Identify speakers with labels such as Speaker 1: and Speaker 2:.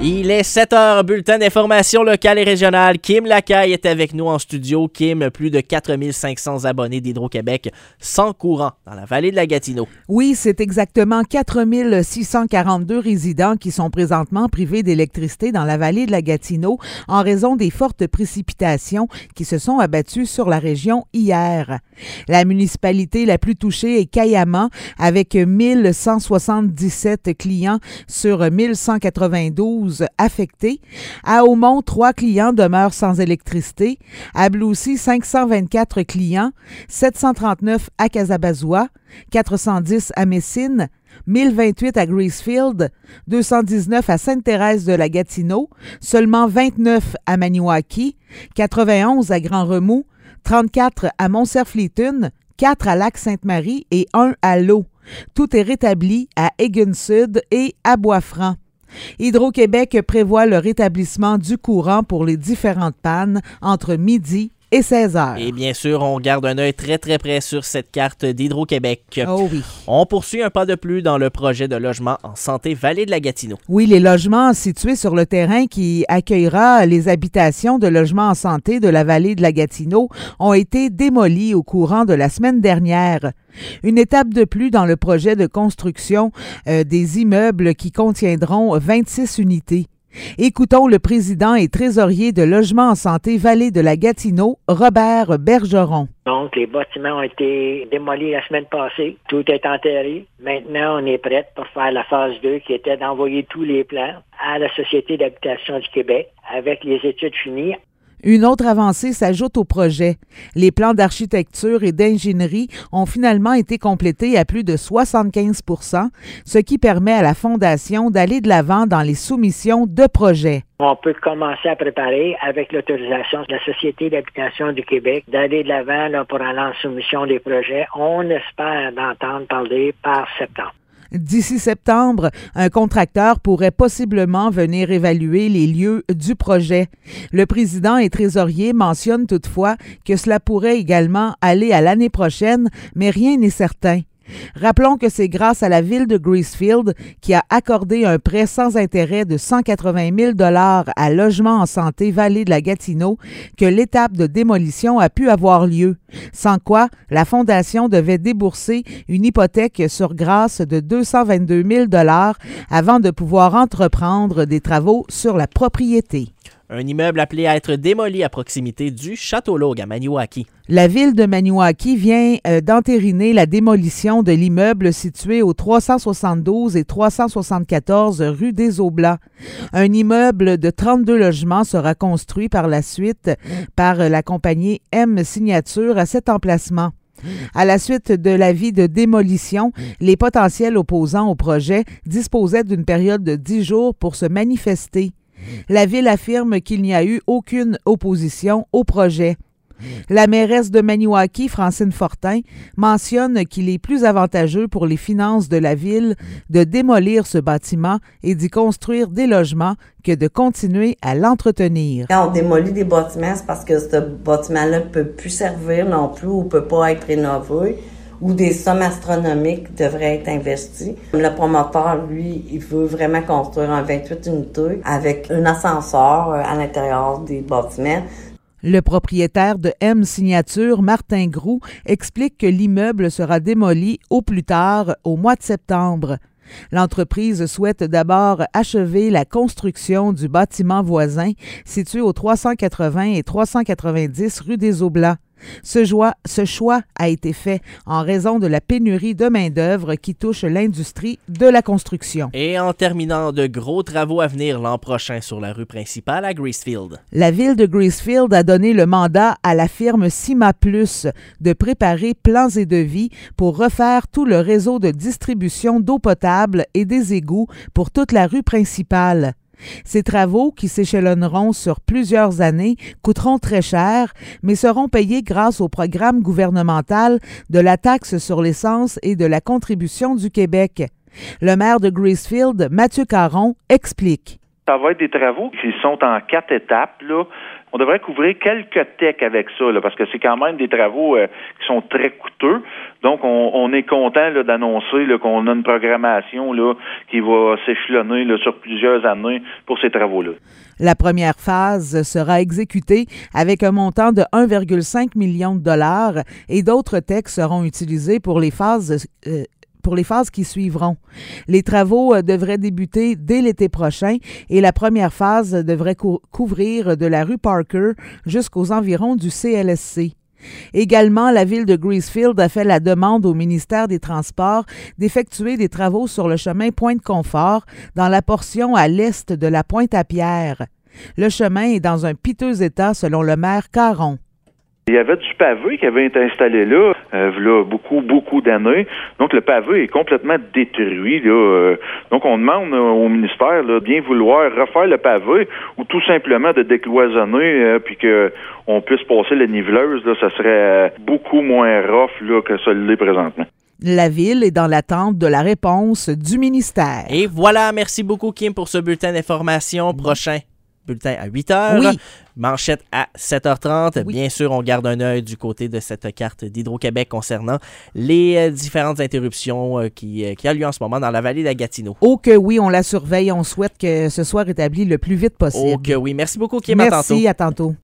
Speaker 1: Il est 7h, bulletin d'information locale et régionale. Kim Lacaille est avec nous en studio. Kim, plus de 4500 abonnés d'Hydro-Québec sans courant dans la vallée de la Gatineau.
Speaker 2: Oui, c'est exactement 4642 résidents qui sont présentement privés d'électricité dans la vallée de la Gatineau en raison des fortes précipitations qui se sont abattues sur la région hier. La municipalité la plus touchée est Cayama avec 1177 clients sur 1192 affectés. À Aumont, 3 clients demeurent sans électricité. À Bloussy, 524 clients, 739 à Casabazois, 410 à Messine, 1028 à Gracefield, 219 à Sainte-Thérèse-de-la-Gatineau, seulement 29 à Maniwaki, 91 à Grand-Remous, 34 à Montcerf-Létune, 4 à Lac-Sainte-Marie et 1 à L'Eau. Tout est rétabli à Egan-Sud et à Bois-Franc. Hydro-Québec prévoit le rétablissement du courant pour les différentes pannes entre midi et 16 heures.
Speaker 1: Et bien sûr, on garde un œil très très près sur cette carte d'Hydro-Québec.
Speaker 2: Oh oui.
Speaker 1: On poursuit un pas de plus dans le projet de logement en santé Vallée de la Gatineau.
Speaker 2: Oui, les logements situés sur le terrain qui accueillera les habitations de logements en santé de la Vallée de la Gatineau ont été démolis au courant de la semaine dernière. Une étape de plus dans le projet de construction des immeubles qui contiendront 26 unités. Écoutons le président et trésorier de Logement en santé Vallée de la Gatineau, Robert Bergeron.
Speaker 3: Donc, les bâtiments ont été démolis la semaine passée. Tout est enterré. Maintenant, on est prêt pour faire la phase 2 qui était d'envoyer tous les plans à la Société d'habitation du Québec avec les études finies.
Speaker 2: Une autre avancée s'ajoute au projet. Les plans d'architecture et d'ingénierie ont finalement été complétés à plus de 75 %, ce qui permet à la Fondation d'aller de l'avant dans les soumissions de projets.
Speaker 3: On peut commencer à préparer avec l'autorisation de la Société d'habitation du Québec d'aller de l'avant là, pour aller en soumission des projets. On espère d'entendre parler par septembre.
Speaker 2: D'ici septembre, un contracteur pourrait possiblement venir évaluer les lieux du projet. Le président et trésorier mentionnent toutefois que cela pourrait également aller à l'année prochaine, mais rien n'est certain. Rappelons que c'est grâce à la ville de Gracefield qui a accordé un prêt sans intérêt de 180 000 $ à Logement en santé Vallée de la Gatineau que l'étape de démolition a pu avoir lieu, sans quoi la Fondation devait débourser une hypothèque sur grâce de 222 000 $ avant de pouvoir entreprendre des travaux sur la propriété.
Speaker 1: Un immeuble appelé à être démoli à proximité du Château-Laugue à Maniwaki.
Speaker 2: La ville de Maniwaki vient d'entériner la démolition de l'immeuble situé au 372 et 374 rue des Eaux-Blancs. Un immeuble de 32 logements sera construit par la suite par la compagnie M Signature à cet emplacement. À la suite de l'avis de démolition, les potentiels opposants au projet disposaient d'une période de 10 jours pour se manifester. La ville affirme qu'il n'y a eu aucune opposition au projet. La mairesse de Maniwaki, Francine Fortin, mentionne qu'il est plus avantageux pour les finances de la ville de démolir ce bâtiment et d'y construire des logements que de continuer à l'entretenir.
Speaker 4: Quand on démolit des bâtiments, c'est parce que ce bâtiment-là ne peut plus servir non plus ou ne peut pas être rénové, où des sommes astronomiques devraient être investies. Le promoteur, lui, il veut vraiment construire un 28 unités avec un ascenseur à l'intérieur des bâtiments.
Speaker 2: Le propriétaire de M Signature, Martin Groux, explique que l'immeuble sera démoli au plus tard au mois de septembre. L'entreprise souhaite d'abord achever la construction du bâtiment voisin situé au 380 et 390 rue des Eaux-Blancs. Ce choix a été fait en raison de la pénurie de main-d'œuvre qui touche l'industrie de la construction.
Speaker 1: Et en terminant, de gros travaux à venir l'an prochain sur la rue principale à Gracefield.
Speaker 2: La ville de Gracefield a donné le mandat à la firme Cima Plus de préparer plans et devis pour refaire tout le réseau de distribution d'eau potable et des égouts pour toute la rue principale. Ces travaux, qui s'échelonneront sur plusieurs années, coûteront très cher, mais seront payés grâce au programme gouvernemental de la taxe sur l'essence et de la contribution du Québec. Le maire de Gracefield, Mathieu Caron, explique.
Speaker 5: Ça va être des travaux qui sont en 4 étapes, là. on devrait couvrir quelques techs avec ça, là, parce que c'est quand même des travaux qui sont très coûteux. Donc, on est content là, d'annoncer là, qu'on a une programmation là, qui va s'échelonner là, sur plusieurs années pour ces travaux-là.
Speaker 2: La première phase sera exécutée avec un montant de 1,5 million de dollars et d'autres techs seront utilisés pour les phases qui suivront. Les travaux devraient débuter dès l'été prochain et la première phase devrait couvrir de la rue Parker jusqu'aux environs du CLSC. Également, la ville de Greasefield a fait la demande au ministère des Transports d'effectuer des travaux sur le chemin Pointe-Confort dans la portion à l'est de la Pointe-à-Pierre. Le chemin est dans un piteux état selon le maire Caron.
Speaker 5: Il y avait du pavé qui avait été installé là, là beaucoup d'années. Donc, le pavé est complètement détruit, là. Donc, on demande au ministère là, bien vouloir refaire le pavé ou tout simplement de décloisonner puis qu'on puisse passer la niveleuse. Là, ça serait beaucoup moins rough là, que ça l'est présentement.
Speaker 2: La ville est dans l'attente de la réponse du ministère.
Speaker 1: Et voilà, merci beaucoup Kim pour ce bulletin d'information. Prochain bulletin à 8h.
Speaker 2: Oui.
Speaker 1: Manchette à 7h30.
Speaker 2: Oui.
Speaker 1: Bien sûr, on garde un œil du côté de cette carte d'Hydro-Québec concernant les différentes interruptions qui a lieu en ce moment dans la vallée de la Gatineau.
Speaker 2: Oh que oui, on la surveille. On souhaite que ce soit rétabli le plus vite possible.
Speaker 1: Oh que oui. Merci beaucoup, Kim.
Speaker 2: Merci, à tantôt.